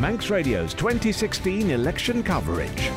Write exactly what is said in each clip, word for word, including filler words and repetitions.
Manx Radio's twenty sixteen election coverage.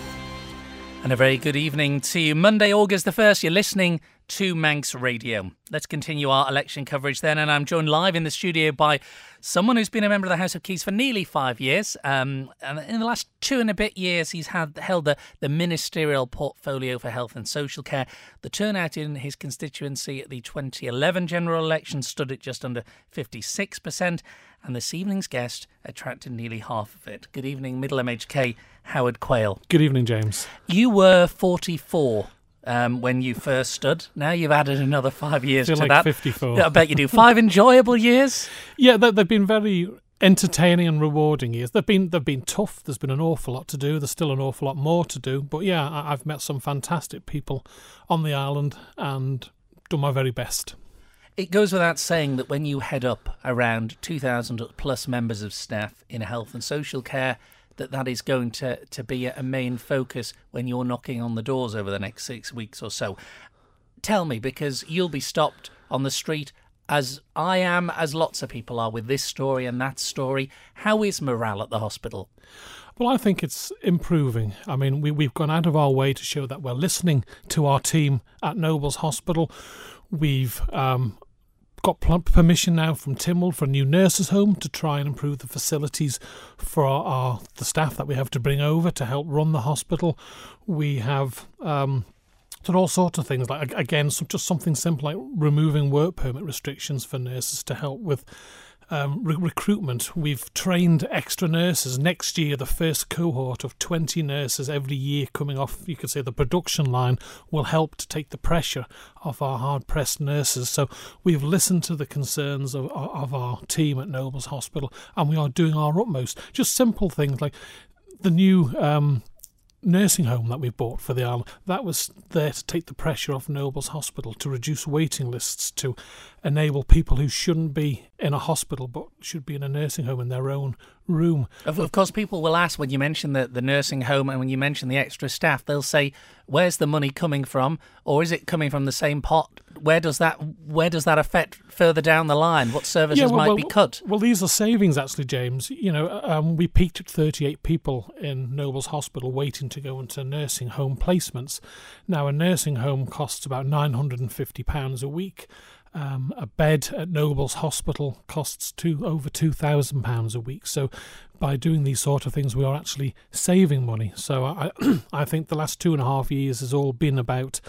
And a very good evening to you. Monday, August the first, you're listening to Manx Radio. Let's continue our election coverage then, and I'm joined live in the studio by someone who's been a member of the House of Keys for nearly five years. Um, and in the last two and a bit years, he's had held the, the ministerial portfolio for health and social care. The turnout in his constituency at the twenty eleven general election stood at just under fifty-six percent, and this evening's guest attracted nearly half of it. Good evening, Middle M H K, Howard Quayle. Good evening, James. You were forty-four um, when you first stood. Now you've added another five years I feel to like that. fifty-four. I bet you do. Five enjoyable years? Yeah, they, they've been very entertaining and rewarding years. They've been they've been tough. There's been an awful lot to do. There's still an awful lot more to do. But yeah, I, I've met some fantastic people on the island and done my very best. It goes without saying that when you head up around two thousand plus members of staff in health and social care, that that is going to, to be a main focus when you're knocking on the doors over the next six weeks or so. Tell me, because you'll be stopped on the street, as I am, as lots of people are, with this story and that story. How is morale at the hospital? Well, I think it's improving. I mean, we, we've gone out of our way to show that we're listening to our team at Nobles Hospital. We've um, got permission now from Tynwald for a new nurses' home to try and improve the facilities for our, our the staff that we have to bring over to help run the hospital. We have um, done all sorts of things, like, again, so just something simple like removing work permit restrictions for nurses to help with Um, re- recruitment. We've trained extra nurses. Next year, the first cohort of twenty nurses every year coming off, you could say, the production line will help to take the pressure off our hard-pressed nurses. So we've listened to the concerns of, of our team at Nobles Hospital, and we are doing our utmost. Just simple things like the new um, nursing home that we bought for the island. That was there to take the pressure off Nobles Hospital, to reduce waiting lists, to enable people who shouldn't be in a hospital but should be in a nursing home in their own room. Of, of course, people will ask when you mention the, the nursing home and when you mention the extra staff, they'll say, where's the money coming from? Or is it coming from the same pot? Where does that where does that affect further down the line? What services yeah, well, might well, be cut? Well, these are savings, actually, James. You know, um, we peaked at thirty-eight people in Nobles Hospital waiting to go into nursing home placements. Now, a nursing home costs about nine hundred fifty pounds a week. Um, a bed at Nobles Hospital costs two, over two thousand pounds a week. So by doing these sort of things, we are actually saving money. So I, I think the last two and a half years has all been about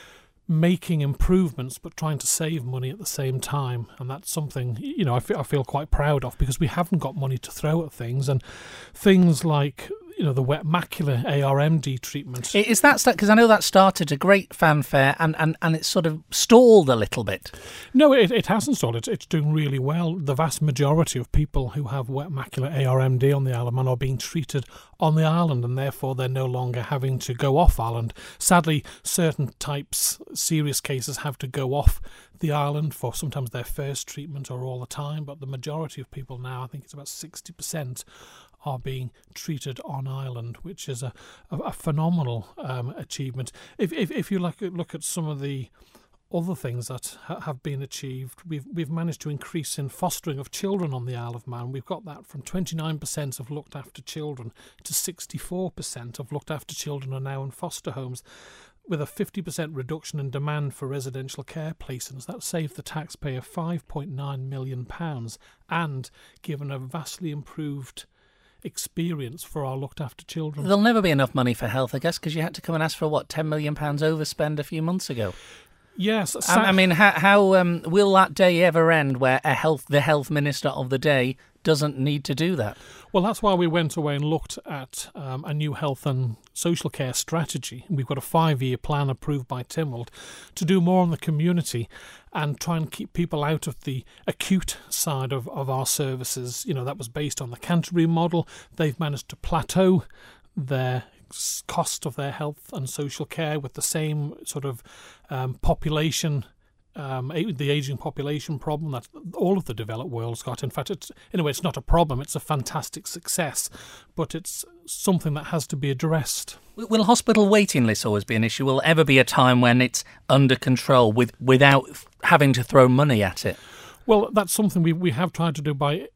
making improvements but trying to save money at the same time, and that's something, you know, I feel, I feel quite proud of, because we haven't got money to throw at things, and things like, you know, the wet macular A R M D treatment. Is that, because I know that started a great fanfare and, and, and it's sort of stalled a little bit? No, it, it hasn't stalled. It's, it's doing really well. The vast majority of people who have wet macular A R M D on the Isle of Man are being treated on the island, and therefore they're no longer having to go off island. Sadly, certain types, serious cases, have to go off the island for sometimes their first treatment or all the time, but the majority of people now, I think it's about sixty percent, are being treated on island, which is a, a, a phenomenal um, achievement. If, if if you look at, look at some of the other things that ha- have been achieved, we've we've managed to increase in fostering of children on the Isle of Man. We've got that from twenty-nine percent of looked after children to sixty-four percent of looked after children are now in foster homes, with a fifty percent reduction in demand for residential care placements. That saved the taxpayer five point nine million pounds and given a vastly improved experience for our looked after children. There'll never be enough money for health, I guess, because you had to come and ask for, what, ten million pounds overspend a few months ago? Yes. I, I mean, how, how um, will that day ever end where a health the health minister of the day doesn't need to do that? Well, that's why we went away and looked at um, a new health and social care strategy. We've got a five-year plan approved by Tynwald to do more on the community and try and keep people out of the acute side of, of our services. You know, that was based on the Canterbury model. They've managed to plateau their cost of their health and social care with the same sort of um, population um, the ageing population problem that all of the developed world's got. In fact, it's, in a way, it's not a problem, it's a fantastic success, but it's something that has to be addressed. Will hospital waiting lists always be an issue? Will there ever be a time when it's under control with without having to throw money at it? Well, that's something we we have tried to do by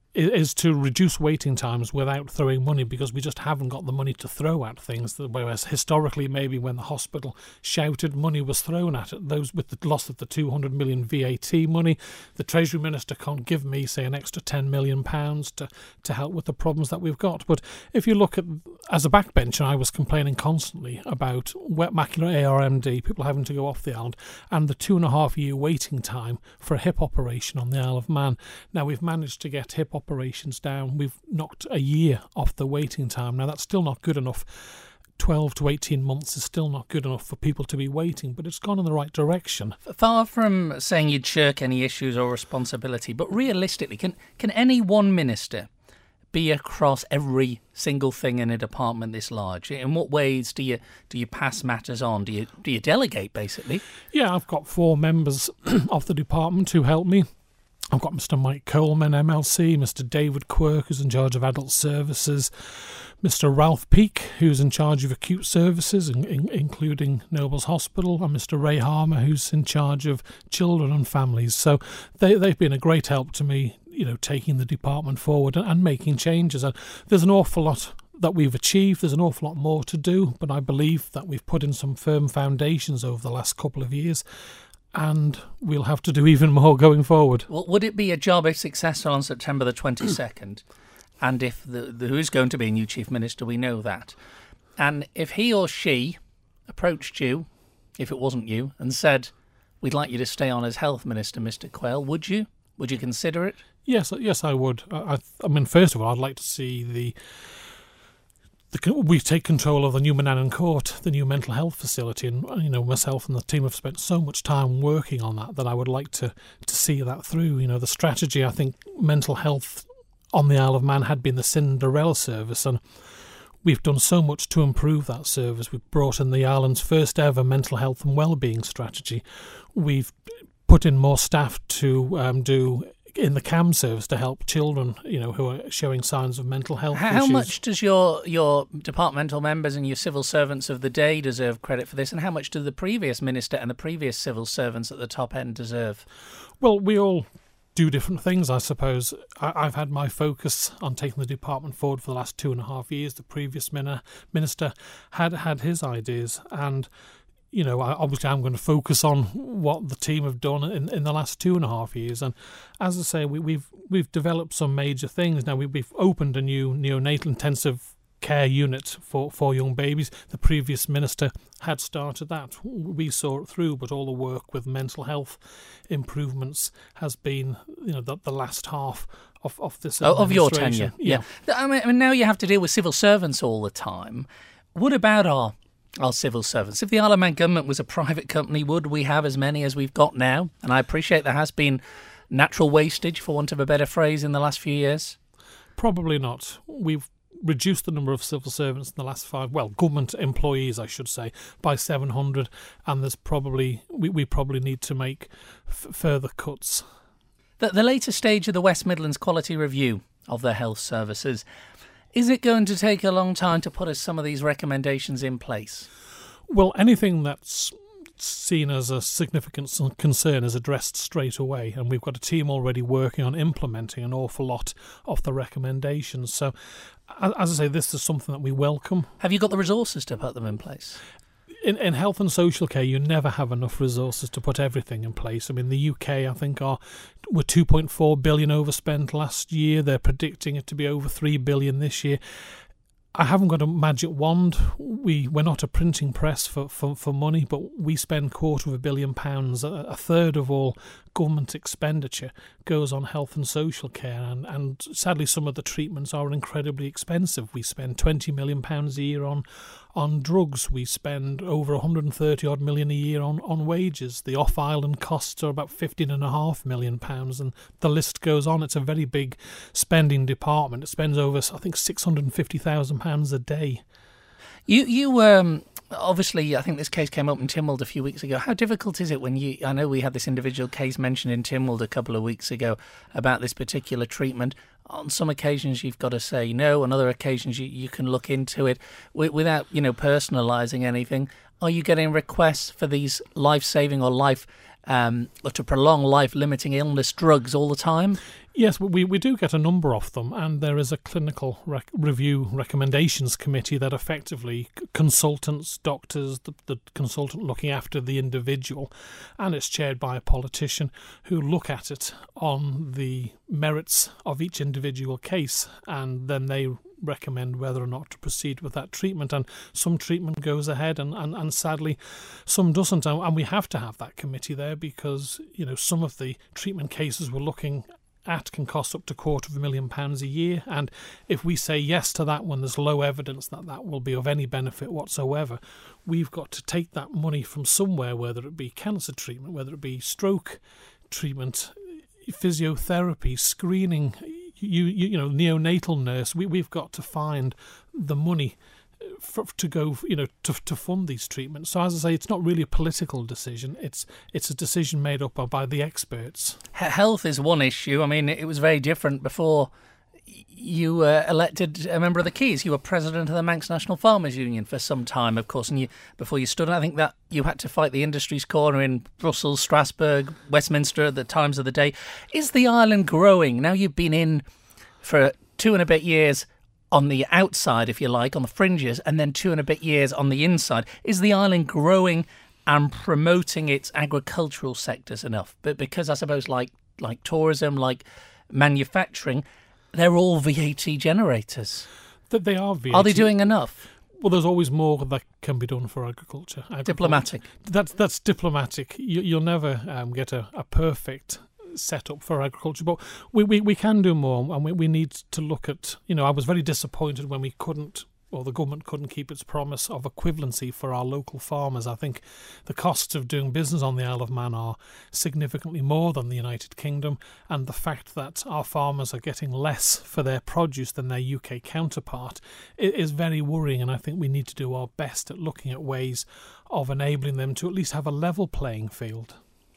is to reduce waiting times without throwing money, because we just haven't got the money to throw at things. Whereas historically, maybe when the hospital shouted, money was thrown at it. Those with the loss of the two hundred million V A T money, the Treasury Minister can't give me, say, an extra ten million pounds to, to help with the problems that we've got. But if you look at, as a backbencher, I was complaining constantly about wet macular A R M D, people having to go off the island, and the two and a half year waiting time for a hip operation on the Isle of Man. Now, we've managed to get hip operations down. We've knocked a year off the waiting time. Now, that's still not good enough. twelve to eighteen months is still not good enough for people to be waiting, but it's gone in the right direction. Far from saying you'd shirk any issues or responsibility, but realistically, can can any one minister be across every single thing in a department this large? In what ways do you do you pass matters on? Do you do you delegate, basically? Yeah, I've got four members of the department who help me. I've got Mister Mike Coleman, M L C, Mister David Quirk, who's in charge of adult services, Mister Ralph Peake, who's in charge of acute services, in, in, including Nobles Hospital, and Mister Ray Harmer, who's in charge of children and families. So they, they've been a great help to me, you know, taking the department forward and, and making changes. And there's an awful lot that we've achieved. There's an awful lot more to do, but I believe that we've put in some firm foundations over the last couple of years, and we'll have to do even more going forward. Well, would it be a job if successful on September the twenty-second? And if the, the, who is going to be a new Chief Minister, we know that. And if he or she approached you, if it wasn't you, and said, we'd like you to stay on as Health Minister, Mister Quayle, would you? Would you consider it? Yes, yes, I would. I, I, I mean, first of all, I'd like to see the... The, we take control of the new Manannan Court, the new mental health facility, and you know, myself and the team have spent so much time working on that that I would like to, to see that through. You know, the strategy, I think mental health on the Isle of Man had been the Cinderella service, and we've done so much to improve that service. We've brought in the island's first ever mental health and wellbeing strategy. We've put in more staff to um, do in the C A M service to help children, you know, who are showing signs of mental health How issues. How much does your your departmental members and your civil servants of the day deserve credit for this, and how much do the previous minister and the previous civil servants at the top end deserve? Well, we all do different things, I suppose. I, I've had my focus on taking the department forward for the last two and a half years. The previous min- minister had had his ideas, and you know, obviously I'm going to focus on what the team have done in, in the last two and a half years. And as I say, we, we've we've developed some major things. Now, we, we've opened a new neonatal intensive care unit for, for young babies. The previous minister had started that. We saw it through, but all the work with mental health improvements has been, you know, the, the last half of, of this oh, of your tenure. Yeah. yeah. I mean, now you have to deal with civil servants all the time. What about our Our civil servants? If the Isle of Man government was a private company, would we have as many as we've got now? And I appreciate there has been natural wastage, for want of a better phrase, in the last few years. Probably not. We've reduced the number of civil servants in the last five, well, government employees, I should say, by seven hundred, and there's probably we, we probably need to make f- further cuts. The, the later stage of the West Midlands Quality Review of their health services, is it going to take a long time to put some of these recommendations in place? Well, anything that's seen as a significant concern is addressed straight away, and we've got a team already working on implementing an awful lot of the recommendations. So, as I say, this is something that we welcome. Have you got the resources to put them in place? In, in health and social care, you never have enough resources to put everything in place. I mean, the U K, I think, are were two point four billion overspent last year. They're predicting it to be over three billion this year. I haven't got a magic wand. We, we're not a printing press for, for, for money, but we spend quarter of a billion pounds. A, a third of all government expenditure goes on health and social care, and, and sadly some of the treatments are incredibly expensive. We spend twenty million pounds a year on on drugs. We spend over one hundred thirty odd million a year on, on wages. The off-island costs are about fifteen and a half million pounds, and the list goes on. It's a very big spending department. It spends over, I think, six hundred fifty thousand pounds a day. You, you um, obviously, I think this case came up in Tynwald a few weeks ago. How difficult is it when you, I know we had this individual case mentioned in Tynwald a couple of weeks ago about this particular treatment. On some occasions you've got to say no, on other occasions you, you can look into it without, you know, personalising anything. Are you getting requests for these life-saving or life, um, or to prolong life-limiting illness drugs all the time? Yes, we, we do get a number of them, and there is a clinical rec- review recommendations committee that effectively consultants, doctors, the, the consultant looking after the individual, and it's chaired by a politician who look at it on the merits of each individual case, and then they recommend whether or not to proceed with that treatment. And some treatment goes ahead and, and, and sadly some doesn't, and, and we have to have that committee there because, you know, some of the treatment cases we're looking at can cost up to a quarter of a million pounds a year, and if we say yes to that when there's low evidence that that will be of any benefit whatsoever, we've got to take that money from somewhere, whether it be cancer treatment, whether it be stroke treatment, physiotherapy, screening, you you, you know, neonatal nurse. We, we've got to find the money For, to go, you know, to to fund these treatments. So as I say, it's not really a political decision. It's it's a decision made up by the experts. Health is one issue. I mean, it was very different before you were elected a member of the Keys. You were president of the Manx National Farmers Union for some time, of course, and you before you stood. I think that you had to fight the industry's corner in Brussels, Strasbourg, Westminster at the times of the day. Is the island growing? Now you've been in for two and a bit years on the outside, if you like, on the fringes, and then two and a bit years on the inside. Is the island growing and promoting its agricultural sectors enough? But because I suppose like like tourism, like manufacturing, they're all V A T generators. That they are V A T. Are they doing enough? Well, there's always more that can be done for agriculture. agriculture. Diplomatic. That's that's diplomatic. You, you'll never um, get a, a perfect set up for agriculture, but we, we, we can do more, and we, we need to look at, you know, I was very disappointed when we couldn't, or the government couldn't keep its promise of equivalency for our local farmers. I think the costs of doing business on the Isle of Man are significantly more than the United Kingdom, and the fact that our farmers are getting less for their produce than their U K counterpart is very worrying, and I think we need to do our best at looking at ways of enabling them to at least have a level playing field.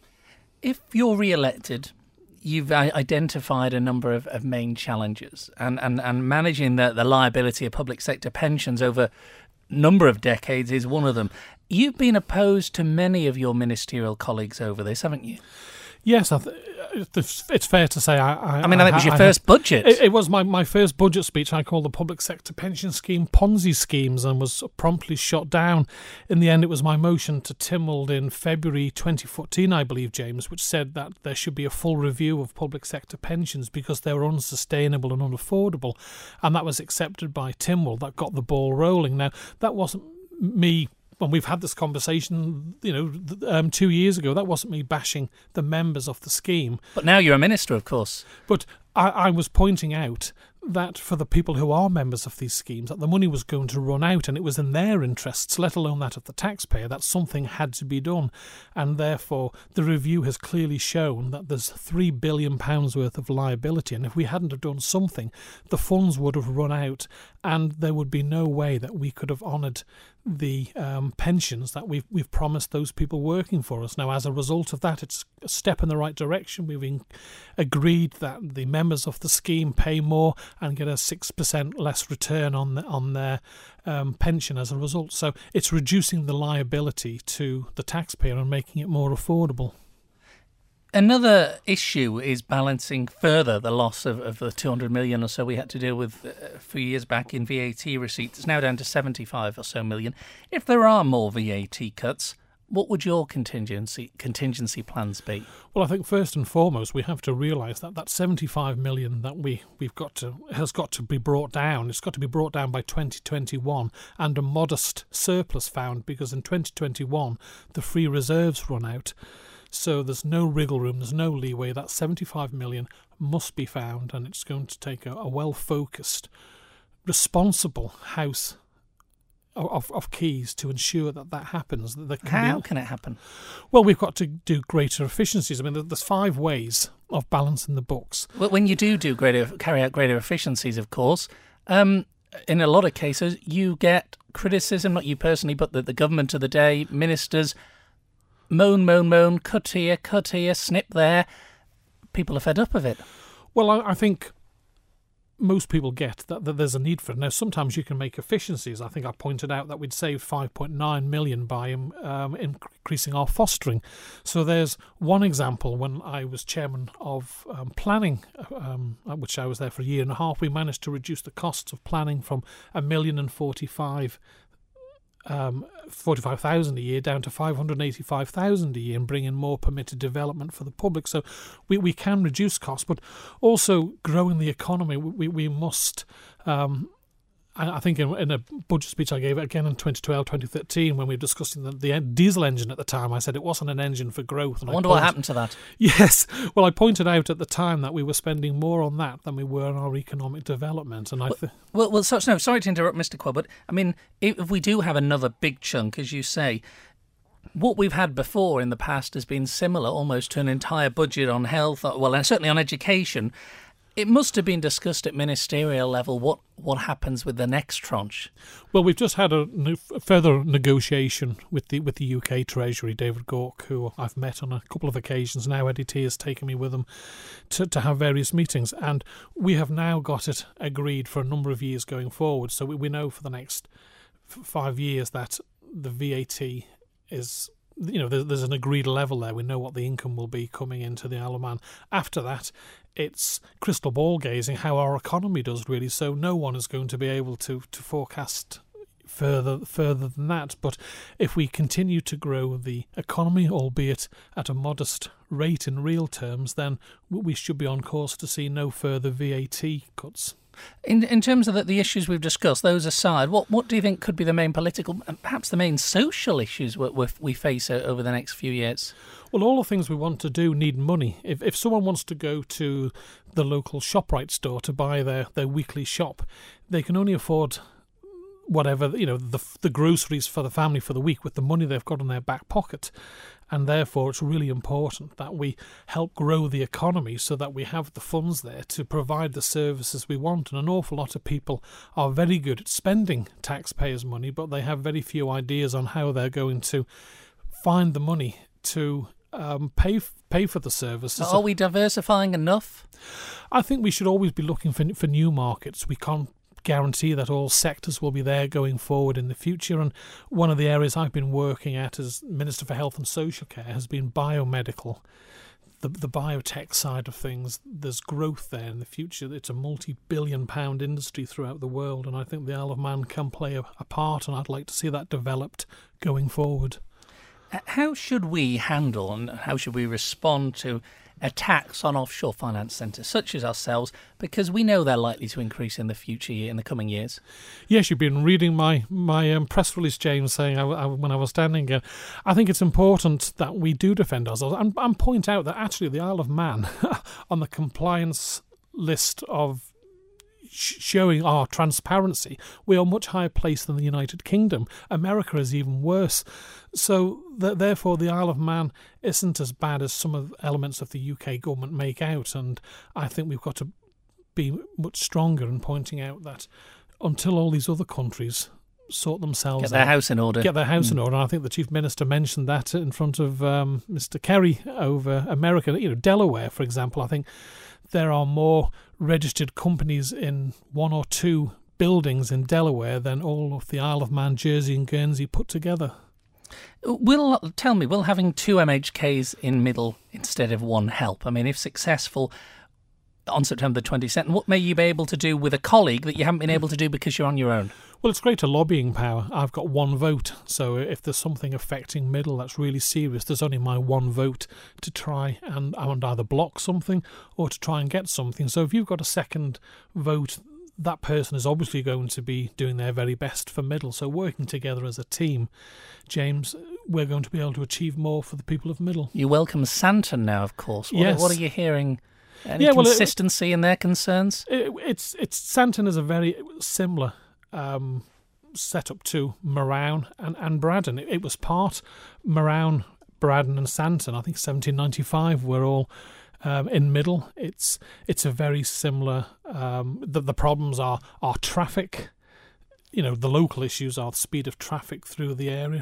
If you're re-elected, you've identified a number of, of main challenges, and, and, and managing the, the liability of public sector pensions over a number of decades is one of them. You've been opposed to many of your ministerial colleagues over this, haven't you? Yes, I th- it's fair to say. I, I, I mean, I think it was your I, first I, budget. It, it was my, my first budget speech. I called the public sector pension scheme Ponzi schemes and was promptly shot down. In the end, it was my motion to Tynwald in February twenty fourteen, I believe, James, which said that there should be a full review of public sector pensions because they were unsustainable and unaffordable. And that was accepted by Tynwald. That got the ball rolling. Now, that wasn't me. When we've had this conversation, you know, um, two years ago, that wasn't me bashing the members of the scheme. But now you're a minister, of course. But I, I was pointing out that for the people who are members of these schemes, that the money was going to run out, and it was in their interests, let alone that of the taxpayer, that something had to be done. And therefore, the review has clearly shown that there's three billion pounds worth of liability, and if we hadn't have done something, the funds would have run out, and there would be no way that we could have honoured the um, pensions that we've we've promised those people working for us. Now, as a result of that, it's a step in the right direction. We've in- agreed that the members of the scheme pay more and get a six percent less return on the, on their um, pension as a result. So it's reducing the liability to the taxpayer and making it more affordable. Another issue is balancing further the loss of, of the two hundred million or so we had to deal with a few years back in V A T receipts. It's now down to seventy-five or so million. If there are more V A T cuts, what would your contingency contingency plans be? Well, I think first and foremost we have to realise that that seventy-five million that we we've got to has got to be brought down. It's got to be brought down by twenty twenty-one, and a modest surplus found, because in twenty twenty-one the free reserves run out. So there's no wriggle room, there's no leeway. That seventy-five million must be found, and it's going to take a, a well-focused, responsible House of, of Keys to ensure that that happens. That there can How be, can it happen? Well, we've got to do greater efficiencies. I mean, there's five ways of balancing the books. Well, when you do do greater, carry out greater efficiencies, of course, um, in a lot of cases you get criticism, not you personally, but the, the government of the day, ministers. Moan, moan, moan, cut here, cut here, snip there. People are fed up of it. Well, I, I think most people get that, that there's a need for it. Now, sometimes you can make efficiencies. I think I pointed out that we'd saved five point nine million by um, increasing our fostering. So there's one example. When I was chairman of um, planning, um, which I was there for a year and a half, we managed to reduce the costs of planning from a million and forty-five Um, forty-five thousand a year down to five hundred eighty-five thousand a year, and bring in more permitted development for the public. So we, we can reduce costs, but also growing the economy. We we must. Um, I, I think in, in a budget speech I gave again in twenty twelve, twenty thirteen, when we were discussing the, the diesel engine at the time, I said it wasn't an engine for growth. And I wonder I pointed, what happened to that. Yes, well, I pointed out at the time that we were spending more on that than we were on our economic development, and I. Well, Th- well, well so, no, sorry to interrupt, Mister Quell, but I mean, if, if we do have another big chunk, as you say, what we've had before in the past has been similar, almost to an entire budget on health, well, and certainly on education. It must have been discussed at ministerial level what, what happens with the next tranche. Well, we've just had a n- further negotiation with the with the U K Treasury, David Gork, who I've met on a couple of occasions now. Eddie T has taken me with them to, to have various meetings, and we have now got it agreed for a number of years going forward. So we, we know for the next f- five years that the V A T is... You know, there's, there's an agreed level there. We know what the income will be coming into the Isle of Man. After that, it's crystal ball gazing how our economy does, really. So no one is going to be able to, to forecast further further than that. But if we continue to grow the economy, albeit at a modest rate in real terms, then we should be on course to see no further V A T cuts. In in terms of the, the issues we've discussed, those aside, what, what do you think could be the main political and perhaps the main social issues we, we, we face over the next few years? Well, all the things we want to do need money. If if someone wants to go to the local ShopRite store to buy their, their weekly shop, they can only afford whatever, you know, the the groceries for the family for the week with the money they've got in their back pocket. And therefore, it's really important that we help grow the economy so that we have the funds there to provide the services we want. And an awful lot of people are very good at spending taxpayers' money, but they have very few ideas on how they're going to find the money to um, pay pay for the services. Are we diversifying enough? I think we should always be looking for for new markets. We can't guarantee that all sectors will be there going forward in the future, and one of the areas I've been working at as Minister for Health and Social Care has been biomedical, the the biotech side of things. There's growth there in the future. It's a multi-billion pound industry throughout the world, and I think the Isle of Man can play a, a part, and I'd like to see that developed going forward. How should we handle and how should we respond to attacks on offshore finance centres such as ourselves, because we know they're likely to increase in the future, in the coming years? Yes, you've been reading my my um, press release, James, saying I, I, when I was standing here, I think it's important that we do defend ourselves and, and point out that actually the Isle of Man on the compliance list of showing our transparency, we are much higher placed than the United Kingdom. America is even worse. So th- therefore the Isle of Man isn't as bad as some of the elements of the U K government make out, and I think we've got to be much stronger in pointing out that until all these other countries sort themselves out, get their out, house in order. Get their house mm. in order. And I think the Chief Minister mentioned that in front of um, Mister Kerry over America. You know, Delaware, for example, I think there are more registered companies in one or two buildings in Delaware than all of the Isle of Man, Jersey and Guernsey put together. Will tell me, will having two M H Ks in Middle instead of one help? I mean, if successful on September the twenty-second, what may you be able to do with a colleague that you haven't been able to do because you're on your own? Well, it's greater lobbying power. I've got one vote, so if there's something affecting Middle that's really serious, there's only my one vote to try and, and either block something or to try and get something. So if you've got a second vote, that person is obviously going to be doing their very best for Middle. So working together as a team, James, we're going to be able to achieve more for the people of Middle. You welcome Santon now, of course. What, yes. What are you hearing? Any yeah, well, consistency it, in their concerns? It, it's it's Santon is a very similar um, setup to Marown and, and Braddon. It, it was part Marown, Braddon and Santon. I think seventeen ninety-five were all um, in Middle. It's it's a very similar. Um, the the problems are are traffic. You know, the local issues are the speed of traffic through the area,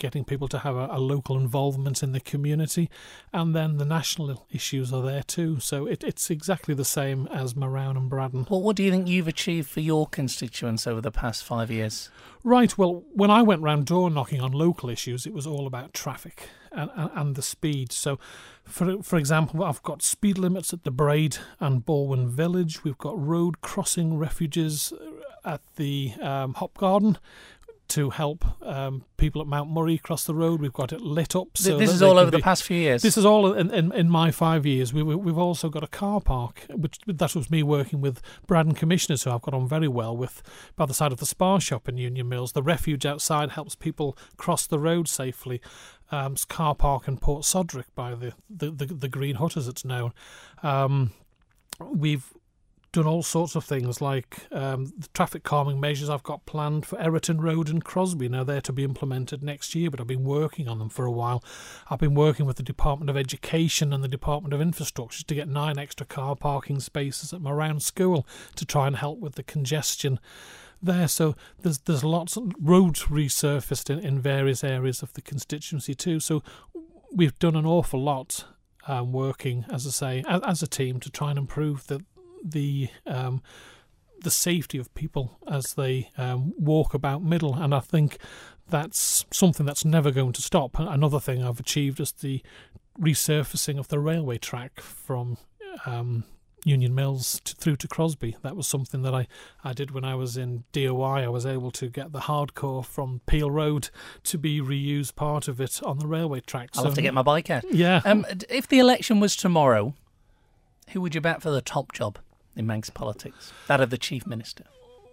getting people to have a, a local involvement in the community, and then the national issues are there too. So it, it's exactly the same as Marown and Braddon. Well, what do you think you've achieved for your constituents over the past five years? Right, well, when I went round door knocking on local issues, it was all about traffic and, and, and the speed. So, for for example, I've got speed limits at the Braid and Balwyn Village. We've got road crossing refuges at the um, Hop Garden to help um, people at Mount Murray cross the road. We've got it lit up. So this is all over be, the past few years? This is all in, in, in my five years. We, we, we've also got a car park, which that was me working with Braddon Commissioners, who I've got on very well with, by the side of the Spar shop in Union Mills. The refuge outside helps people cross the road safely. Um, car park in Port Sodrick by the, the, the, the Green Hut, as it's known. Um, we've done all sorts of things like um, the traffic calming measures I've got planned for Erriton Road and Crosby. Now they're to be implemented next year, but I've been working on them for a while. I've been working with the Department of Education and the Department of Infrastructure to get nine extra car parking spaces at Marown School to try and help with the congestion there. So there's there's lots of roads resurfaced in, in various areas of the constituency too. So we've done an awful lot um, working, as I say, as, as a team to try and improve the the um, the safety of people as they um, walk about Middle, and I think that's something that's never going to stop. Another thing I've achieved is the resurfacing of the railway track from um, Union Mills to, through to Crosby. That was something that I, I did when I was in D O I. I was able to get the hardcore from Peel Road to be reused part of it on the railway track. I'll so, have to get my bike out. Yeah. Um, if the election was tomorrow, who would you back for the top job in Manx politics? That of the Chief Minister?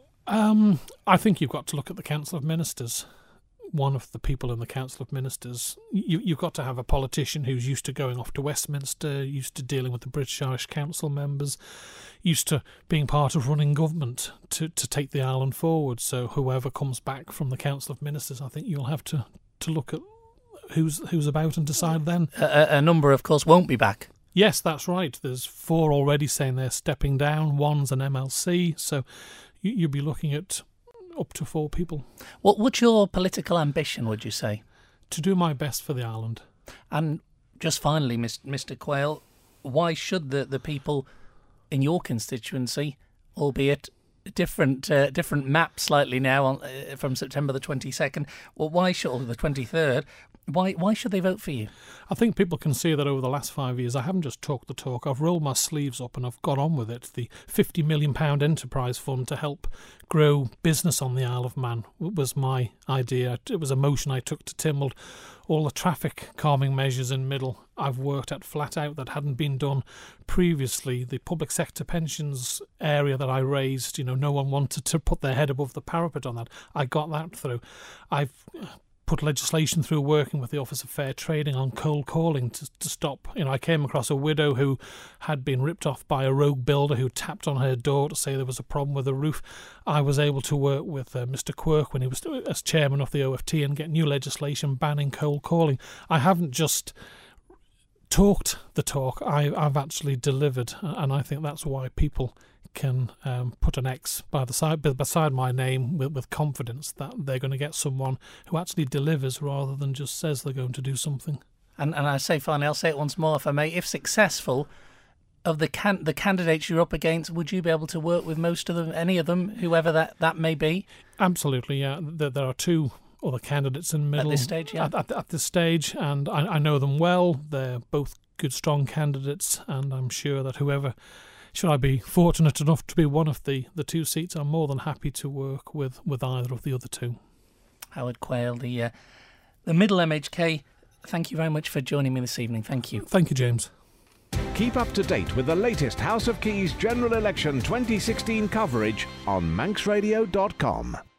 Um, I think you've got to look at the Council of Ministers. One of the people in the Council of Ministers, you, you've got to have a politician who's used to going off to Westminster, used to dealing with the British Irish Council members, used to being part of running government to, to take the island forward. So whoever comes back from the Council of Ministers, I think you'll have to, to look at who's who's about and decide then. A, a number, of course, won't be back. Yes, that's right. There's four already saying they're stepping down. One's an M L C, so you, you'll be looking at up to four people. What What's your political ambition, would you say? To do my best for the island. And just finally, Mister Quayle, why should the, the people in your constituency, albeit different uh, different map slightly now on, uh, from September the twenty-second, well, why should, or the twenty-third, Why why should they vote for you? I think people can see that over the last five years I haven't just talked the talk, I've rolled my sleeves up and I've got on with it. The fifty million pounds enterprise fund to help grow business on the Isle of Man was my idea. It was a motion I took to Tynwald. All the traffic calming measures in Middle I've worked at flat out that hadn't been done previously. The public sector pensions area that I raised, you know, no one wanted to put their head above the parapet on that. I got that through. I've put legislation through working with the Office of Fair Trading on cold calling to, to stop. You know, I came across a widow who had been ripped off by a rogue builder who tapped on her door to say there was a problem with the roof. I was able to work with uh, Mister Quirk when he was as chairman of the O F T and get new legislation banning cold calling. I haven't just talked the talk, I, I've actually delivered, and I think that's why people can um, put an X by the side beside my name with, with confidence that they're going to get someone who actually delivers rather than just says they're going to do something. And and I say finally, I'll say it once more if I may, if successful, of the can the candidates you're up against, would you be able to work with most of them, any of them, whoever that, that may be? Absolutely, yeah. There, there are two other candidates in Middle. At this stage, yeah. At, at, at this stage, and I, I know them well. They're both good, strong candidates, and I'm sure that whoever... Should I be fortunate enough to be one of the, the two seats, I'm more than happy to work with, with either of the other two. Howard Quayle, the uh, the Middle M H K, thank you very much for joining me this evening. Thank you. Thank you, James. Keep up to date with the latest House of Keys General Election twenty sixteen coverage on manx radio dot com.